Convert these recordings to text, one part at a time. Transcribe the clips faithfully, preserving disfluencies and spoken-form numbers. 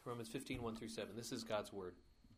Romans fifteen, one through seven. This is God's word.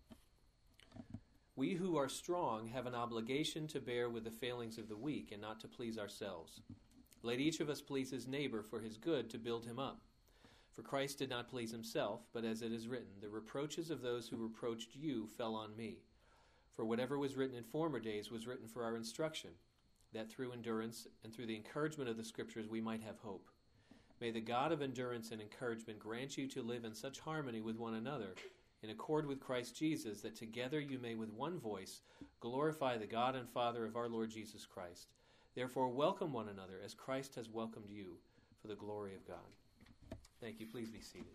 We who are strong have an obligation to bear with the failings of the weak and not to please ourselves. Let each of us please his neighbor for his good, to build him up. For Christ did not please himself, but as it is written, the reproaches of those who reproached you fell on me. For whatever was written in former days was written for our instruction, that through endurance and through the encouragement of the Scriptures we might have hope. May the God of endurance and encouragement grant you to live in such harmony with one another, in accord with Christ Jesus, that together you may with one voice glorify the God and Father of our Lord Jesus Christ. Therefore welcome one another as Christ has welcomed you, for the glory of God. Thank you. Please be seated.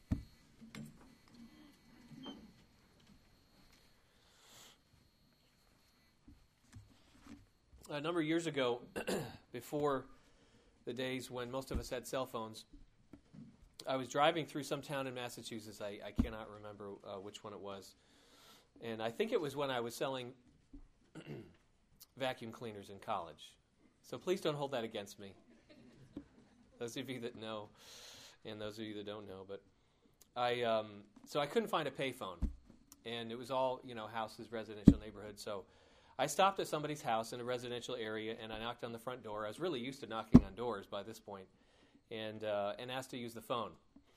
A number of years ago, before the days when most of us had cell phones, I was driving through some town in Massachusetts. I, I cannot remember uh, which one it was. And I think it was when I was selling vacuum cleaners in college. So please don't hold that against me. Those of you that know, and those of you that don't know. But I, um, so I couldn't find a payphone. And it was all, you know, houses, residential neighborhood. So I stopped at somebody's house in a residential area, and I knocked on the front door. I was really used to knocking on doors by this point, and uh, and asked to use the phone.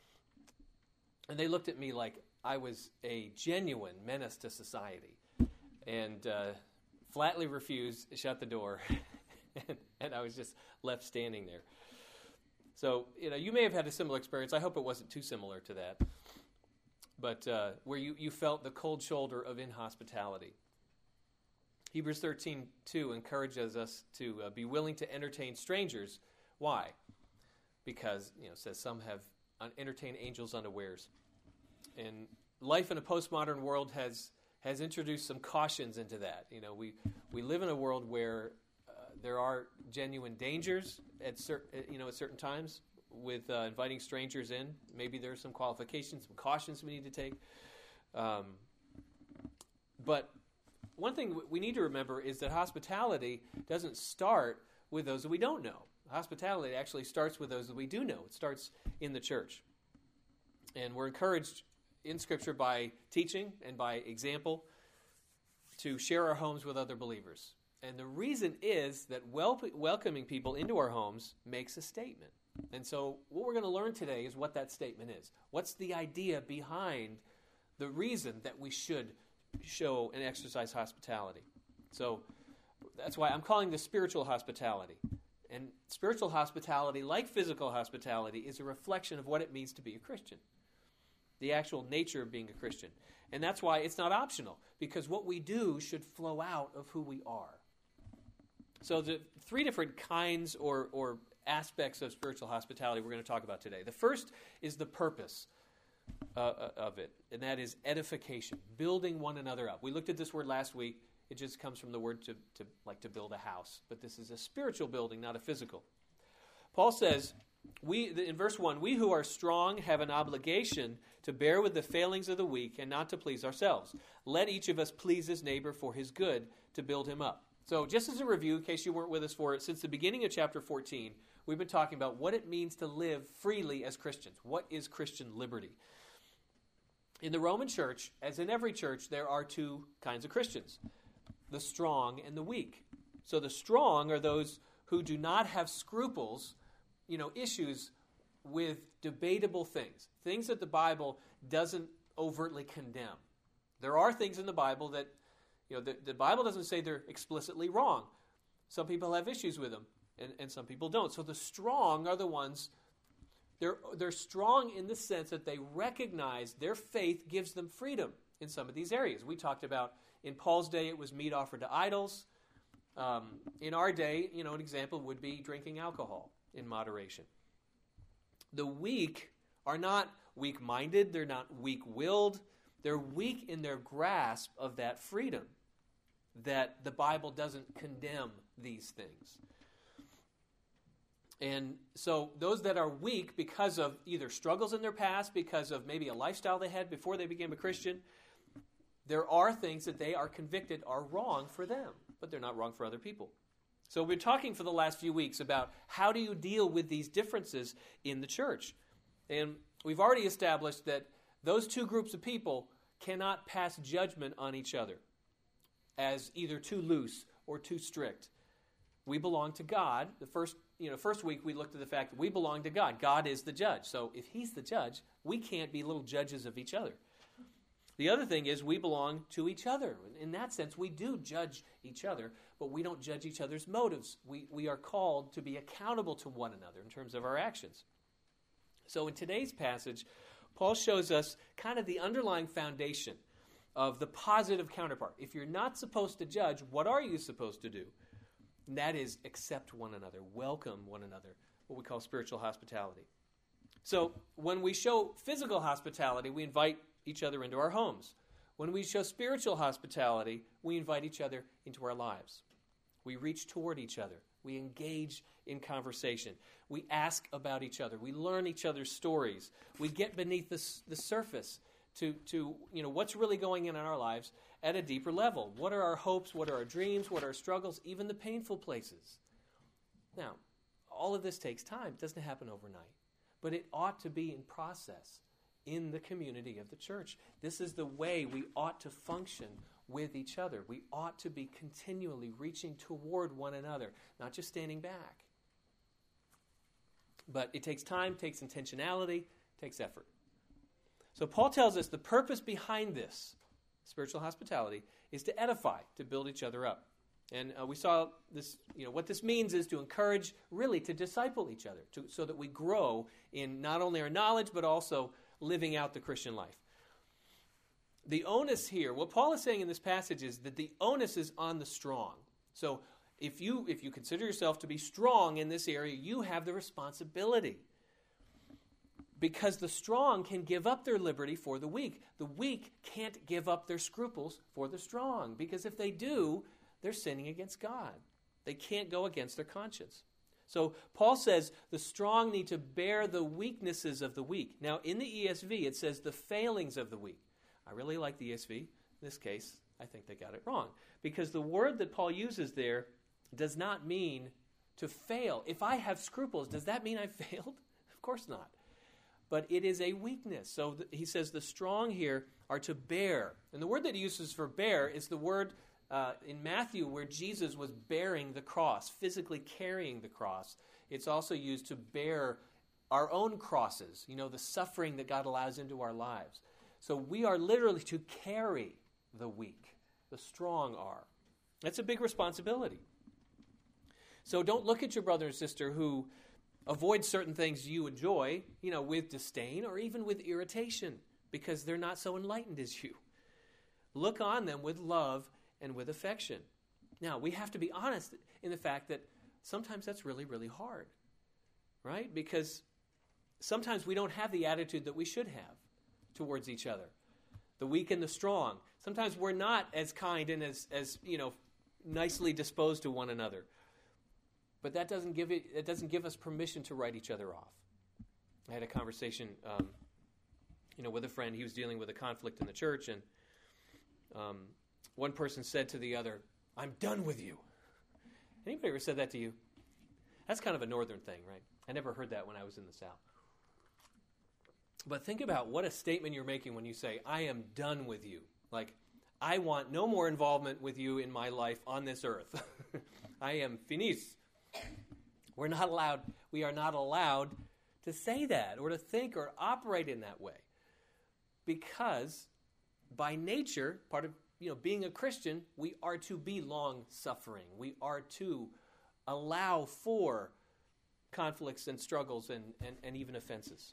And they looked at me like I was a genuine menace to society, and uh, flatly refused, shut the door, and, and I was just left standing there. So, you know, you may have had a similar experience. I hope it wasn't too similar to that, but uh, where you, you felt the cold shoulder of inhospitality. Hebrews thirteen two encourages us to uh, be willing to entertain strangers. Why? Because, you know, it says some have un- entertained angels unawares. And life in a postmodern world has has introduced some cautions into that. You know, we, we live in a world where uh, there are genuine dangers at cer- you know at certain times with uh, inviting strangers in. Maybe there are some qualifications, some cautions we need to take. Um, but one thing we need to remember is that hospitality doesn't start with those that we don't know. Hospitality actually starts with those that we do know. It starts in the church. And we're encouraged in Scripture by teaching and by example to share our homes with other believers. And the reason is that wel- welcoming people into our homes makes a statement. And so what we're going to learn today is what that statement is. What's the idea behind the reason that we should show and exercise hospitality? So that's why I'm calling this spiritual hospitality. And spiritual hospitality, like physical hospitality, is a reflection of what it means to be a Christian. The actual nature of being a Christian. And that's why it's not optional, because what we do should flow out of who we are. So the three different kinds or, or aspects of spiritual hospitality we're going to talk about today. The first is the purpose uh, of it, and that is edification, building one another up. We looked at this word last week. It just comes from the word to, to like to build a house. But this is a spiritual building, not a physical. Paul says, we in verse one, we who are strong have an obligation to bear with the failings of the weak and not to please ourselves. Let each of us please his neighbor for his good, to build him up. So just as a review, in case you weren't with us for it, since the beginning of chapter fourteen, we've been talking about what it means to live freely as Christians. What is Christian liberty? In the Roman church, as in every church, there are two kinds of Christians, the strong and the weak. So the strong are those who do not have scruples, you know, issues with debatable things, things that the Bible doesn't overtly condemn. There are things in the Bible that, you know, the, the Bible doesn't say they're explicitly wrong. Some people have issues with them, and, and some people don't. So the strong are the ones, they're, they're strong in the sense that they recognize their faith gives them freedom in some of these areas. We talked about in Paul's day it was meat offered to idols. Um, in our day, you know, an example would be drinking alcohol in moderation. The weak are not weak-minded. They're not weak-willed. They're weak in their grasp of that freedom, that the Bible doesn't condemn these things. And so those that are weak because of either struggles in their past, because of maybe a lifestyle they had before they became a Christian, there are things that they are convicted are wrong for them, but they're not wrong for other people. So we've been talking for the last few weeks about how do you deal with these differences in the church. And we've already established that those two groups of people cannot pass judgment on each other as either too loose or too strict. We belong to God. The first, you know, first week we looked at the fact that we belong to God. God is the judge. So if he's the judge, we can't be little judges of each other. The other thing is we belong to each other. In that sense, we do judge each other, but we don't judge each other's motives. We, we are called to be accountable to one another in terms of our actions. So in today's passage, Paul shows us kind of the underlying foundation of the positive counterpart. If you're not supposed to judge, what are you supposed to do? And that is accept one another, welcome one another, what we call spiritual hospitality. So when we show physical hospitality, we invite each other into our homes. When we show spiritual hospitality, we invite each other into our lives. We reach toward each other. We engage in conversation. We ask about each other. We learn each other's stories. We get beneath the, the surface to, to, you know, what's really going on in our lives at a deeper level. What are our hopes? What are our dreams? What are our struggles? Even the painful places. Now, all of this takes time. It doesn't happen overnight. But it ought to be in process in the community of the church. This is the way we ought to function with each other. We ought to be continually reaching toward one another, not just standing back. But it takes time, takes intentionality, takes effort. So Paul tells us the purpose behind this, spiritual hospitality, is to edify, to build each other up. And uh, we saw this, you know, what this means is to encourage, really, to disciple each other, to, so that we grow in not only our knowledge, but also living out the Christian life. The onus here, what Paul is saying in this passage is that the onus is on the strong. So if you if you consider yourself to be strong in this area, you have the responsibility. Because the strong can give up their liberty for the weak. The weak can't give up their scruples for the strong. Because if they do, they're sinning against God. They can't go against their conscience. So Paul says the strong need to bear the weaknesses of the weak. Now, in the E S V, it says the failings of the weak. I really like the E S V. In this case, I think they got it wrong. Because the word that Paul uses there does not mean to fail. If I have scruples, does that mean I failed? Of course not. But it is a weakness. So th- he says the strong here are to bear. And the word that he uses for bear is the word uh, in Matthew where Jesus was bearing the cross, physically carrying the cross. It's also used to bear our own crosses, you know, the suffering that God allows into our lives. So we are literally to carry the weak. The strong are. That's a big responsibility. So don't look at your brother and sister who avoid certain things you enjoy, you know, with disdain or even with irritation because they're not so enlightened as you. Look on them with love and with affection. Now, we have to be honest in the fact that sometimes that's really, really hard, right? Because sometimes we don't have the attitude that we should have towards each other. The weak and the strong. Sometimes we're not as kind and as, as you know, nicely disposed to one another. But that doesn't give it. It doesn't give us permission to write each other off. I had a conversation, um, you know, with a friend. He was dealing with a conflict in the church, and um, one person said to the other, "I'm done with you." Anybody ever said that to you? That's kind of a northern thing, right? I never heard that when I was in the South. But think about what a statement you're making when you say, "I am done with you." Like, I want no more involvement with you in my life on this earth. I am finis. We're not allowed, we are not allowed to say that or to think or operate in that way. Because by nature, part of, you know, being a Christian, we are to be long-suffering. We are to allow for conflicts and struggles and, and, and even offenses.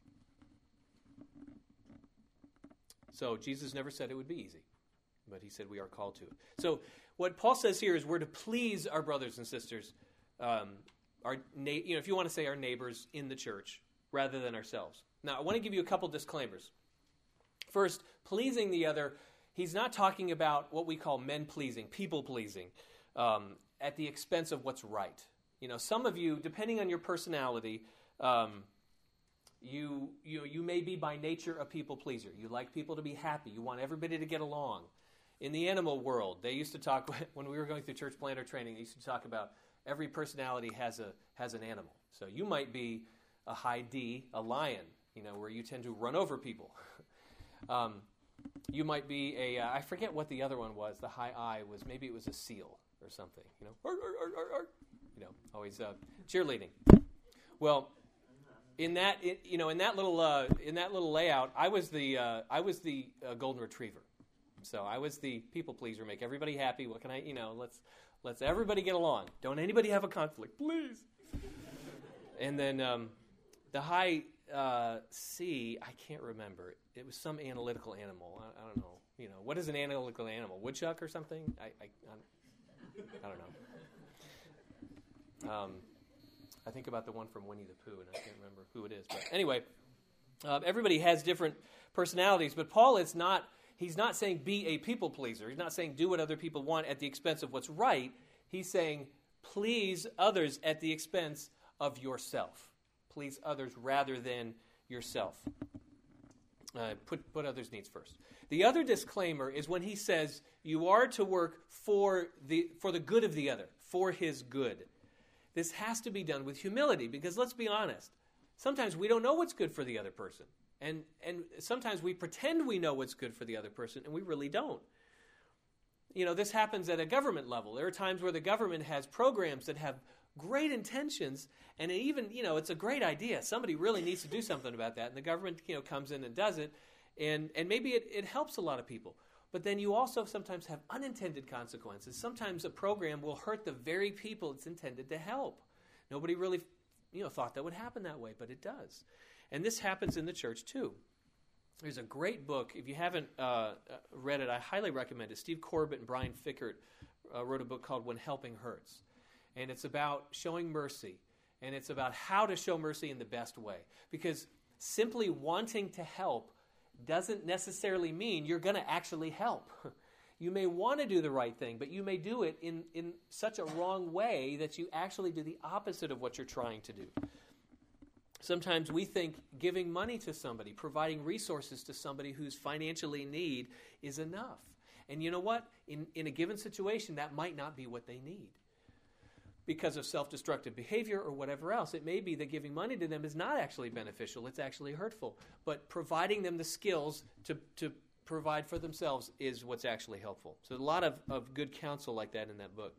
So Jesus never said it would be easy, but he said we are called to it. So what Paul says here is we're to please our brothers and sisters, um, our na- you know, if you want to say our neighbors in the church, rather than ourselves. Now, I want to give you a couple disclaimers. First, pleasing the other, he's not talking about what we call men-pleasing, people-pleasing, um, at the expense of what's right. You know, some of you, depending on your personality, um, you you you may be by nature a people pleaser. You like people to be happy. You want everybody to get along. In the animal world, they used to talk, when we were going through church planter training, they used to talk about every personality has a has an animal. So you might be a high D, a lion, you know, where you tend to run over people. Um, you might be a, uh, I forget what the other one was, the high I was, maybe it was a seal or something, you know, arr, arr, arr, arr, arr. You know, always uh, cheerleading. Well, in that, it, you know, in that little, uh, in that little layout, I was the, uh, I was the uh, golden retriever. So I was the people pleaser, make everybody happy. What can I, you know, let's, let's everybody get along. Don't anybody have a conflict, please. And then um, the high uh, C, I can't remember. It was some analytical animal. I, I don't know. You know, what is an analytical animal? Woodchuck or something? I, I, I, I don't know. Um, I think about the one from Winnie the Pooh, and I can't remember who it is. But anyway, uh, everybody has different personalities. But Paul is not. He's not saying be a people pleaser. He's not saying do what other people want at the expense of what's right. He's saying please others at the expense of yourself. Please others rather than yourself. Uh, put, put others' needs first. The other disclaimer is when he says you are to work for the, for the good of the other, for his good. This has to be done with humility because let's be honest. Sometimes we don't know what's good for the other person. And and sometimes we pretend we know what's good for the other person, and we really don't. You know, this happens at a government level. There are times where the government has programs that have great intentions, and even, you know, it's a great idea. Somebody really needs to do something about that, and the government, you know, comes in and does it, and, and maybe it, it helps a lot of people. But then you also sometimes have unintended consequences. Sometimes a program will hurt the very people it's intended to help. Nobody really, you know, thought that would happen that way, but it does. And this happens in the church too. There's a great book. If you haven't uh, read it, I highly recommend it. Steve Corbett and Brian Fickert uh, wrote a book called When Helping Hurts. And it's about showing mercy. And it's about how to show mercy in the best way. Because simply wanting to help doesn't necessarily mean you're going to actually help. You may want to do the right thing, but you may do it in, in such a wrong way that you actually do the opposite of what you're trying to do. Sometimes we think giving money to somebody, providing resources to somebody who's financially in need is enough. And you know what? In, in a given situation, that might not be what they need. Because of self-destructive behavior or whatever else, it may be that giving money to them is not actually beneficial, it's actually hurtful. But providing them the skills to, to provide for themselves is what's actually helpful. So a lot of, of good counsel like that in that book.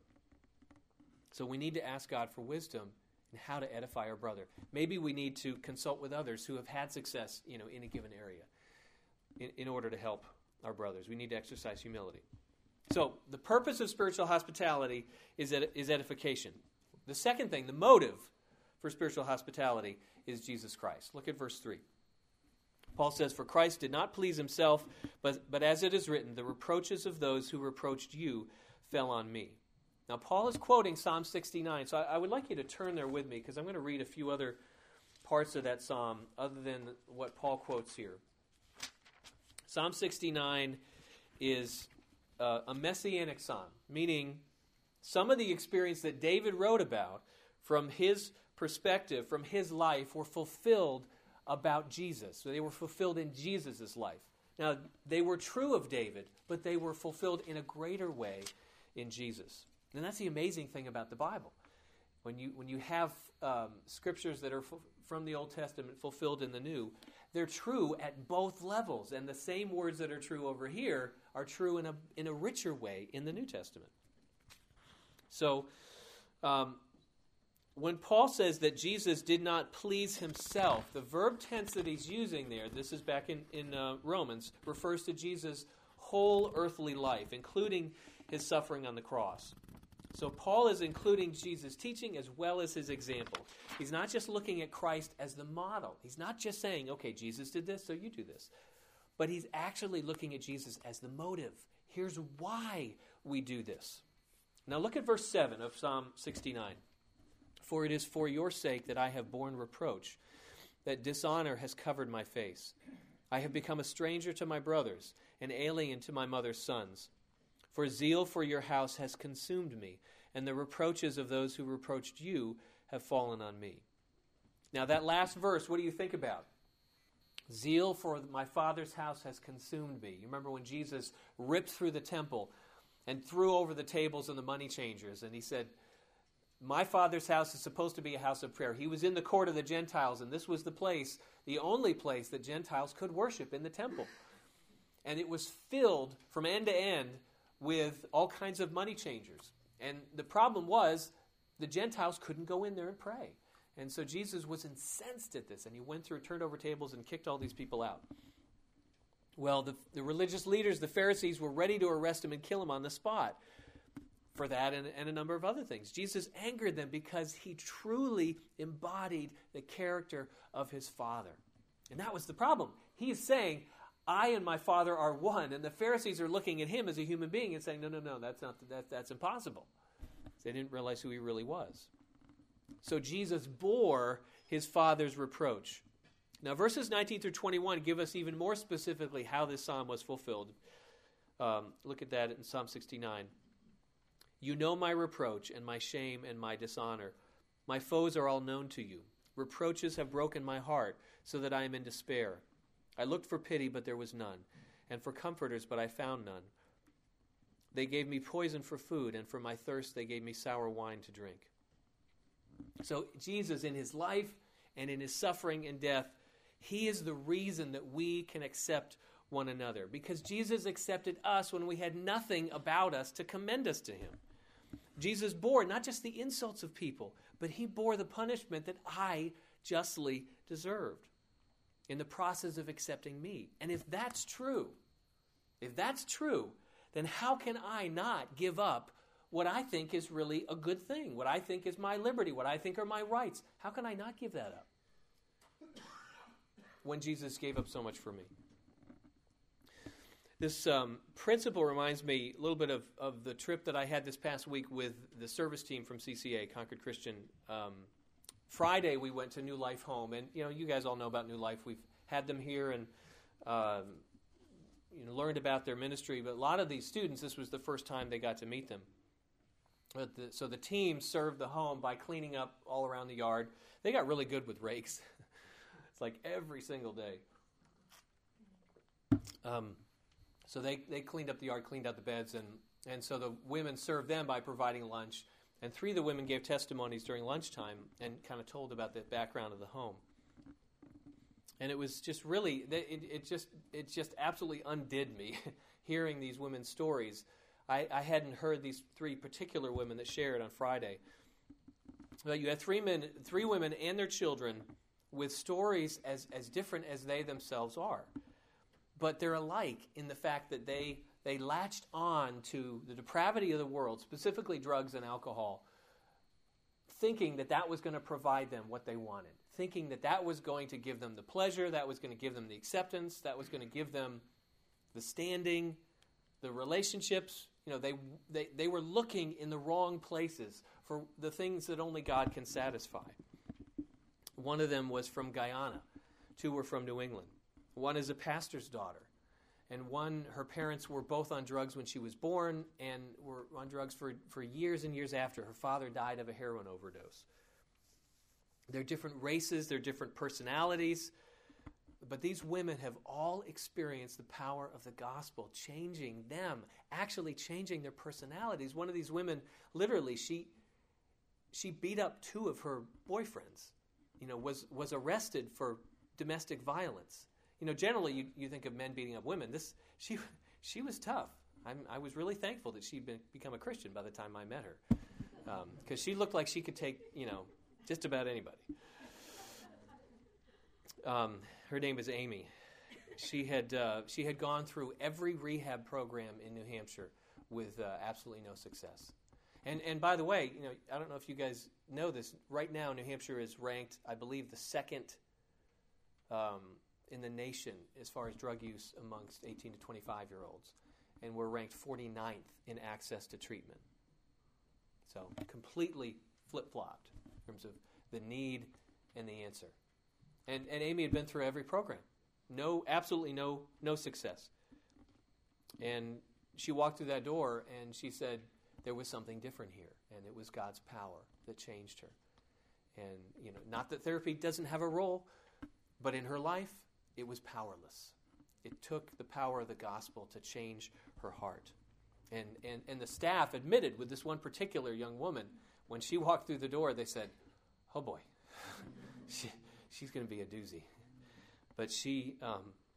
So we need to ask God for wisdom and how to edify our brother. Maybe we need to consult with others who have had success, you know, in a given area in, in order to help our brothers. We need to exercise humility. So the purpose of spiritual hospitality is, ed- is edification. The second thing, the motive for spiritual hospitality is Jesus Christ. Look at verse three. Paul says, "For Christ did not please himself, but, but as it is written, the reproaches of those who reproached you fell on me." Now, Paul is quoting Psalm sixty-nine, so I, I would like you to turn there with me because I'm going to read a few other parts of that psalm other than what Paul quotes here. Psalm sixty-nine is uh, a messianic psalm, meaning some of the experience that David wrote about from his perspective, from his life, were fulfilled about Jesus. So they were fulfilled in Jesus' life. Now, they were true of David, but they were fulfilled in a greater way in Jesus. And that's the amazing thing about the Bible. When you when you have um, scriptures that are f- from the Old Testament fulfilled in the New, they're true at both levels. And the same words that are true over here are true in a in a richer way in the New Testament. So, um, when Paul says that Jesus did not please himself, the verb tense that he's using there, this is back in, in uh, Romans, refers to Jesus' whole earthly life, including his suffering on the cross. So Paul is including Jesus' teaching as well as his example. He's not just looking at Christ as the model. He's not just saying, okay, Jesus did this, so you do this. But he's actually looking at Jesus as the motive. Here's why we do this. Now look at verse seven of Psalm sixty-nine. "For it is for your sake that I have borne reproach, that dishonor has covered my face. I have become a stranger to my brothers, an alien to my mother's sons. For zeal for your house has consumed me, and the reproaches of those who reproached you have fallen on me." Now that last verse, what do you think about? Zeal for my Father's house has consumed me. You remember when Jesus ripped through the temple and threw over the tables and the money changers, and he said, my Father's house is supposed to be a house of prayer. He was in the court of the Gentiles, and this was the place, the only place that Gentiles could worship in the temple. and it was filled from end to end with all kinds of money changers. And the problem was the Gentiles couldn't go in there and pray. And so Jesus was incensed at this, and he went through, turned over tables, and kicked all these people out. Well, the, the religious leaders, the Pharisees, were ready to arrest him and kill him on the spot for that and, and a number of other things. Jesus angered them because he truly embodied the character of his Father. And that was the problem. He is saying, I and my Father are one, and the Pharisees are looking at him as a human being and saying, no, no, no, that's not that, that's impossible. They didn't realize who he really was. So Jesus bore his Father's reproach. Now, verses nineteen through twenty-one give us even more specifically how this psalm was fulfilled. Um, look at that in Psalm sixty-nine. You know my reproach and my shame and my dishonor. My foes are all known to you. Reproaches have broken my heart so that I am in despair. I looked for pity, but there was none, and for comforters, but I found none. They gave me poison for food, and for my thirst they gave me sour wine to drink. So Jesus, in his life and in his suffering and death, he is the reason that we can accept one another. Because Jesus accepted us when we had nothing about us to commend us to him. Jesus bore not just the insults of people, but he bore the punishment that I justly deserved in the process of accepting me. And if that's true, if that's true, then how can I not give up what I think is really a good thing, what I think is my liberty, what I think are my rights? How can I not give that up when Jesus gave up so much for me? This um, principle reminds me a little bit of, of the trip that I had this past week with the service team from C C A, Concord Christian. Um, Friday we went to New Life Home, and you know, you guys all know about New Life. We've had them here and um, you know, learned about their ministry, but a lot of these students, this was the first time they got to meet them. But the, so the team served the home by cleaning up all around the yard. They got really good with rakes. It's like every single day. Um, so they, they cleaned up the yard, cleaned out the beds, and, and so the women served them by providing lunch. And three of the women gave testimonies during lunchtime and kind of told about the background of the home. And it was just really, it, it just it just absolutely undid me hearing these women's stories. I, I hadn't heard these three particular women that shared on Friday. But you had three men, three women and their children with stories as, as different as they themselves are. But they're alike in the fact that they they latched on to the depravity of the world, specifically drugs and alcohol, thinking that that was going to provide them what they wanted, thinking that that was going to give them the pleasure, that was going to give them the acceptance, that was going to give them the standing, the relationships. You know, they, they, they were looking in the wrong places for the things that only God can satisfy. One of them was from Guyana. Two were from New England. One is a pastor's daughter. And one, her parents were both on drugs when she was born and were on drugs for, for years and years after. Her father died of a heroin overdose. They're different races, they're different personalities, but these women have all experienced the power of the gospel, changing them, actually changing their personalities. One of these women, literally, she she beat up two of her boyfriends, you know, was, was arrested for domestic violence. You know, generally you, you think of men beating up women. This she she was tough. I'm, I was really thankful that she'd been, become a Christian by the time I met her, because um, she looked like she could take, you know, just about anybody. Um, her name is Amy. She had uh, she had gone through every rehab program in New Hampshire with uh, absolutely no success. And and by the way, you know, I don't know if you guys know this. Right now, New Hampshire is ranked, I believe, the second um, in the nation as far as drug use amongst eighteen to twenty-five-year-olds, and we're ranked forty-ninth in access to treatment. So completely flip-flopped in terms of the need and the answer. And and Amy had been through every program. No, absolutely no no success. And she walked through that door and she said there was something different here, and it was God's power that changed her. And, you know, not that therapy doesn't have a role, but in her life, it was powerless. It took the power of the gospel to change her heart. And and, and the staff admitted with this one particular young woman, when she walked through the door, they said, oh boy, she, she's going to be a doozy. But she um,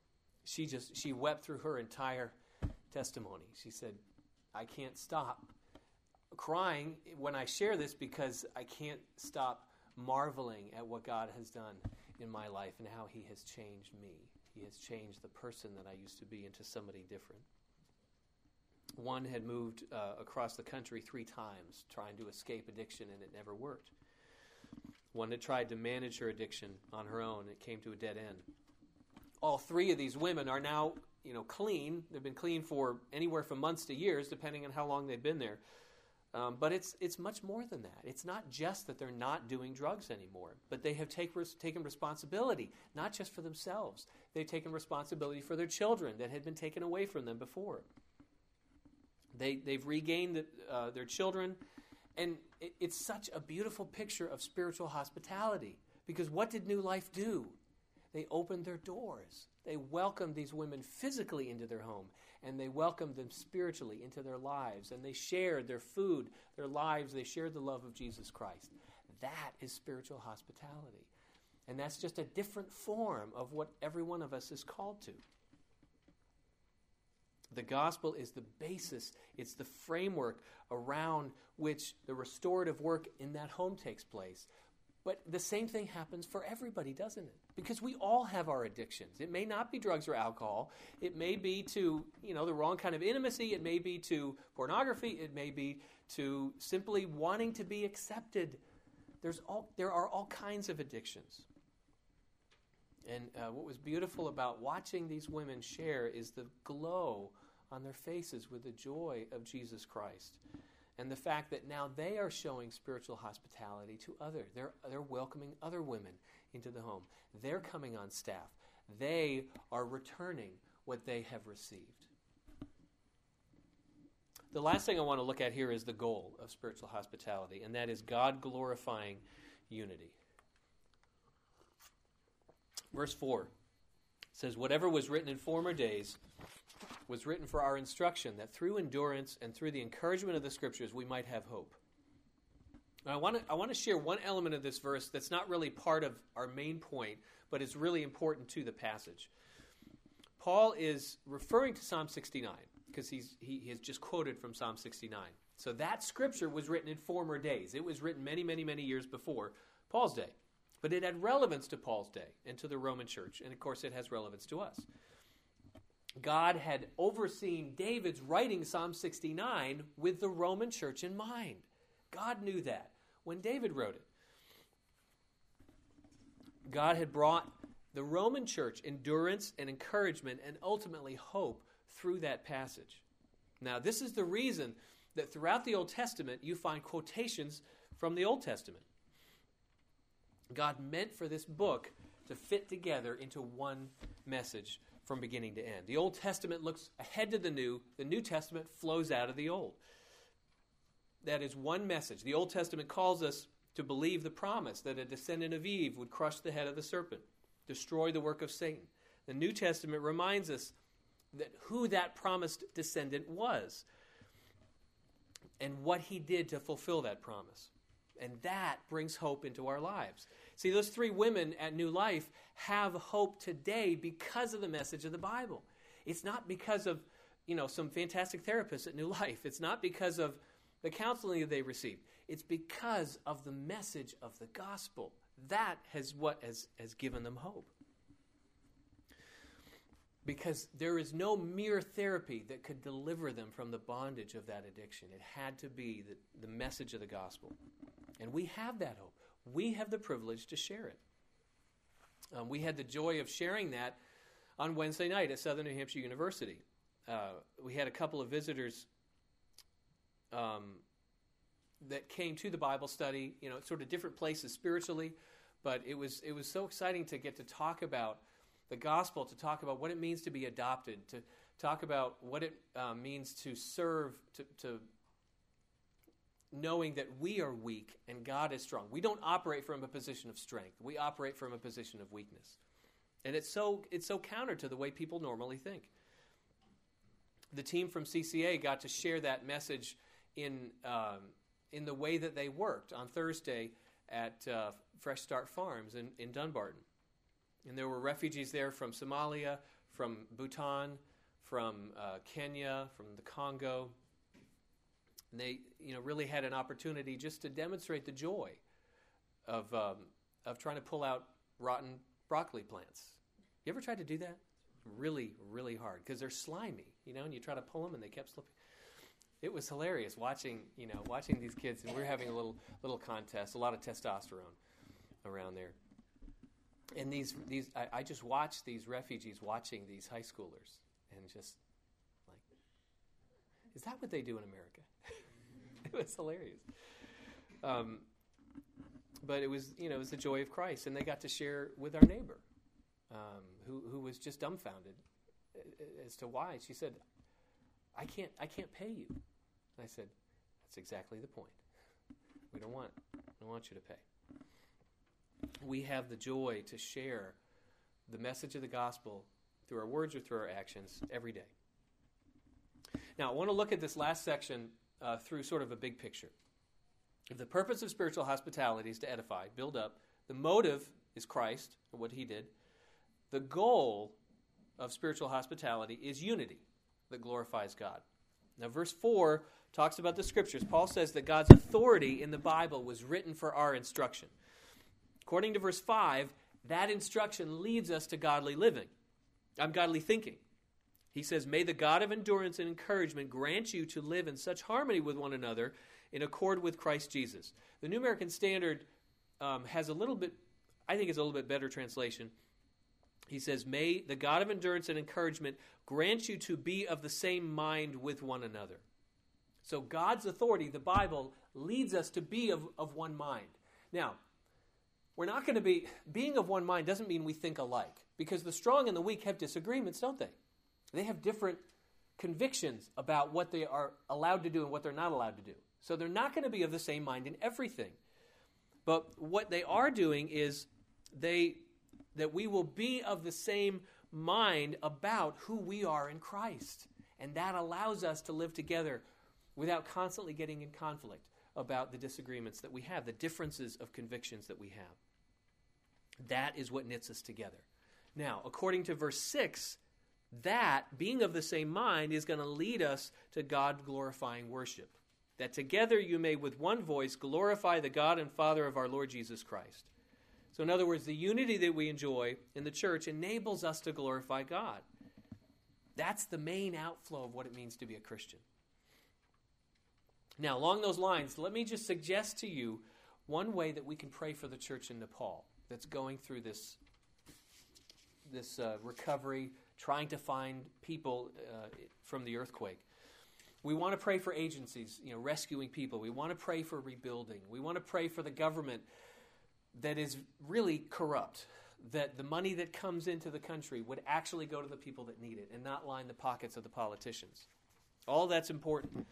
she just, she wept through her entire testimony. She said, I can't stop crying when I share this because I can't stop marveling at what God has done in my life and how he has changed me. He has changed the person that I used to be into somebody different. One had moved uh, across the country three times trying to escape addiction, and it never worked. One had tried to manage her addiction on her own. It came to a dead end. All three of these women are now, you know, clean. They've been clean for anywhere from months to years, depending on how long they've been there. Um, but it's it's much more than that. It's not just that they're not doing drugs anymore, but they have take, res- taken responsibility, not just for themselves. They've taken responsibility for their children that had been taken away from them before. They, they've regained the, uh, their children, and it, it's such a beautiful picture of spiritual hospitality. Because what did New Life do? They opened their doors. They welcomed these women physically into their home, and they welcomed them spiritually into their lives, and they shared their food, their lives. They shared the love of Jesus Christ. That is spiritual hospitality. And that's just a different form of what every one of us is called to. The gospel is the basis, it's the framework around which the restorative work in that home takes place. But the same thing happens for everybody, doesn't it? Because we all have our addictions. It may not be drugs or alcohol. It may be to, you know, the wrong kind of intimacy. It may be to pornography. It may be to simply wanting to be accepted. There's all, there are all kinds of addictions. And uh, what was beautiful about watching these women share is the glow on their faces with the joy of Jesus Christ. And the fact that now they are showing spiritual hospitality to others. They're, they're welcoming other women into the home. They're coming on staff. They are returning what they have received. The last thing I want to look at here is the goal of spiritual hospitality, and that is God-glorifying unity. Verse four says, whatever was written in former days was written for our instruction, that through endurance and through the encouragement of the Scriptures we might have hope. Now, I want to I want to share one element of this verse that's not really part of our main point, but is really important to the passage. Paul is referring to Psalm sixty-nine, because he's he, he has just quoted from Psalm sixty-nine. So that scripture was written in former days. It was written many, many, many years before Paul's day. But it had relevance to Paul's day and to the Roman church, and of course it has relevance to us. God had overseen David's writing Psalm sixty-nine with the Roman church in mind. God knew that when David wrote it. God had brought the Roman church endurance and encouragement and ultimately hope through that passage. Now, this is the reason that throughout the Old Testament you find quotations from the Old Testament. God meant for this book to fit together into one message from beginning to end. The Old Testament looks ahead to the New. The New Testament flows out of the Old. That is one message. The Old Testament calls us to believe the promise that a descendant of Eve would crush the head of the serpent, destroy the work of Satan. The New Testament reminds us that who that promised descendant was and what he did to fulfill that promise. And that brings hope into our lives. See, those three women at New Life have hope today because of the message of the Bible. It's not because of, you know, some fantastic therapists at New Life. It's not because of the counseling that they received. It's because of the message of the gospel. That has what has, has given them hope. Because there is no mere therapy that could deliver them from the bondage of that addiction. It had to be the, the message of the gospel. And we have that hope. We have the privilege to share it. Um, we had the joy of sharing that on Wednesday night at Southern New Hampshire University. Uh, we had a couple of visitors um, that came to the Bible study, you know, sort of different places spiritually, but it was it was so exciting to get to talk about the gospel, to talk about what it means to be adopted, to talk about what it uh, means to serve, to, to knowing that we are weak and God is strong. We don't operate from a position of strength. We operate from a position of weakness. And it's so it's so counter to the way people normally think. The team from C C A got to share that message in um, in the way that they worked on Thursday at uh, Fresh Start Farms in, in Dunbarton. And there were refugees there from Somalia, from Bhutan, from uh, Kenya, from the Congo. And they, you know, really had an opportunity just to demonstrate the joy of um, of trying to pull out rotten broccoli plants. You ever tried to do that? Really, really hard because they're slimy, you know, and you try to pull them and they kept slipping. It was hilarious watching, you know, watching these kids, and we were having a little little contest, a lot of testosterone around there. And these these I, I just watched these refugees watching these high schoolers and just like, is that what they do in America? It was hilarious. Um, but it was, you know, it was the joy of Christ, and they got to share with our neighbor, um, who who was just dumbfounded as to why. She said, "I can't, I can't pay you." And I said, "That's exactly the point. We don't want, we don't want you to pay. We have the joy to share the message of the gospel through our words or through our actions every day." Now, I want to look at this last section uh, through sort of a big picture. If the purpose of spiritual hospitality is to edify, build up, the motive is Christ and what he did, the goal of spiritual hospitality is unity that glorifies God. Now, verse four talks about the scriptures. Paul says that God's authority in the Bible was written for our instruction. According to verse five, that instruction leads us to godly living. I'm godly thinking. He says, "May the God of endurance and encouragement grant you to live in such harmony with one another in accord with Christ Jesus." The New American Standard um, has a little bit, I think it's a little bit better translation. He says, "May the God of endurance and encouragement grant you to be of the same mind with one another." So God's authority, the Bible, leads us to be of, of one mind. Now, we're not going to be, being of one mind doesn't mean we think alike, because the strong and the weak have disagreements, don't they? They have different convictions about what they are allowed to do and what they're not allowed to do. So they're not going to be of the same mind in everything. But what they are doing is they that we will be of the same mind about who we are in Christ. And that allows us to live together without constantly getting in conflict about the disagreements that we have, the differences of convictions that we have. That is what knits us together. Now, according to verse six, that, being of the same mind, is going to lead us to God-glorifying worship. That together you may with one voice glorify the God and Father of our Lord Jesus Christ. So in other words, the unity that we enjoy in the church enables us to glorify God. That's the main outflow of what it means to be a Christian. Now, along those lines, let me just suggest to you one way that we can pray for the church in Nepal that's going through this, this uh, recovery, trying to find people uh, from the earthquake. We want to pray for agencies, you know, rescuing people. We want to pray for rebuilding. We want to pray for the government that is really corrupt, that the money that comes into the country would actually go to the people that need it and not line the pockets of the politicians. All that's important.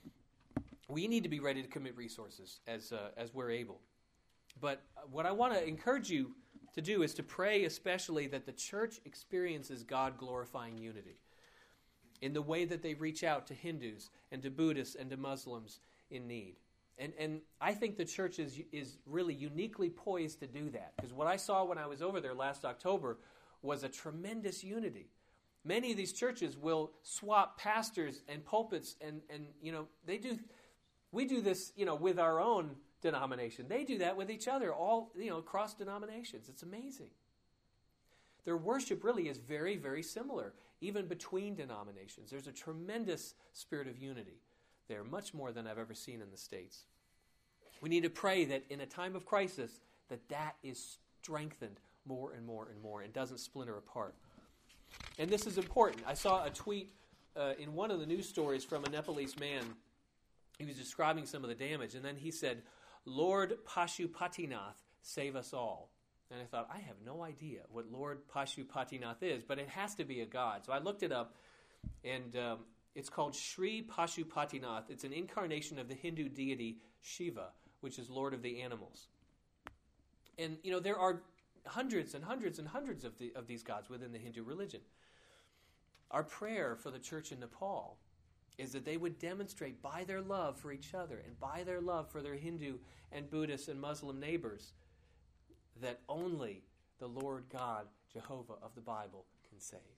We need to be ready to commit resources as uh, as we're able. But what I want to encourage you to do is to pray especially that the church experiences God-glorifying unity in the way that they reach out to Hindus and to Buddhists and to Muslims in need. And and I think the church is, is really uniquely poised to do that. Because what I saw when I was over there last October was a tremendous unity. Many of these churches will swap pastors and pulpits, and, and you know, they do, we do this, you know, with our own denomination. They do that with each other, all, you know, across denominations. It's amazing. Their worship really is very, very similar, even between denominations. There's a tremendous spirit of unity there, much more than I've ever seen in the States. We need to pray that in a time of crisis, that that is strengthened more and more and more and doesn't splinter apart. And this is important. I saw a tweet uh, in one of the news stories from a Nepalese man. He was describing some of the damage, and then he said, "Lord Pashupatinath, save us all." And I thought, I have no idea what Lord Pashupatinath is, but it has to be a god. So I looked it up, and um, it's called Sri Pashupatinath. It's an incarnation of the Hindu deity Shiva, which is Lord of the Animals. And, you know, there are hundreds and hundreds and hundreds of, the, of these gods within the Hindu religion. Our prayer for the church in Nepal is that they would demonstrate by their love for each other and by their love for their Hindu and Buddhist and Muslim neighbors that only the Lord God, Jehovah of the Bible, can save.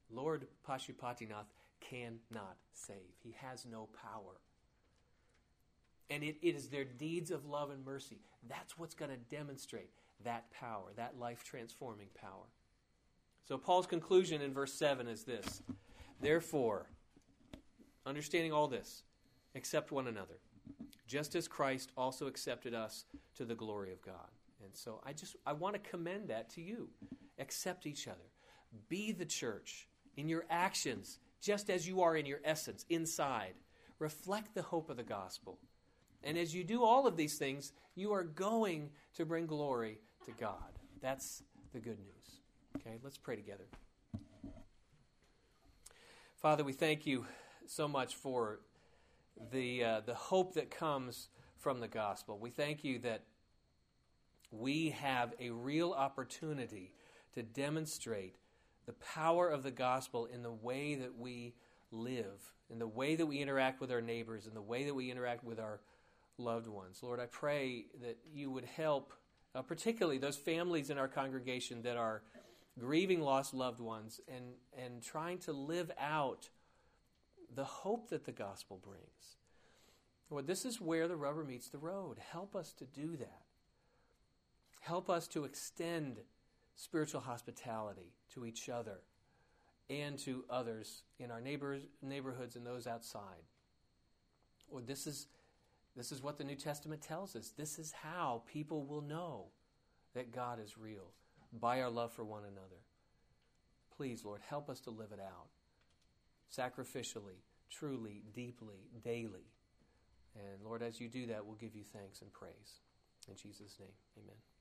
Lord Pashupatinath cannot save. He has no power. And it, it is their deeds of love and mercy. That's what's going to demonstrate that power, that life-transforming power. So Paul's conclusion in verse seven is this. Therefore, understanding all this, accept one another, just as Christ also accepted us to the glory of God. And so I just I want to commend that to you. Accept each other. Be the church in your actions, just as you are in your essence, inside. Reflect the hope of the gospel. And as you do all of these things, you are going to bring glory to God. That's the good news. Okay, let's pray together. Father, we thank you so much for the uh, the hope that comes from the gospel. We thank you that we have a real opportunity to demonstrate the power of the gospel in the way that we live, in the way that we interact with our neighbors, in the way that we interact with our loved ones. Lord, I pray that you would help, uh, particularly those families in our congregation that are grieving lost loved ones and, and trying to live out the hope that the gospel brings. Lord, this is where the rubber meets the road. Help us to do that. Help us to extend spiritual hospitality to each other and to others in our neighbors, neighborhoods and those outside. Lord, this is This is what the New Testament tells us. This is how people will know that God is real, by our love for one another. Please, Lord, help us to live it out, sacrificially, truly, deeply, daily. And Lord, as you do that, we'll give you thanks and praise. In Jesus' name, amen.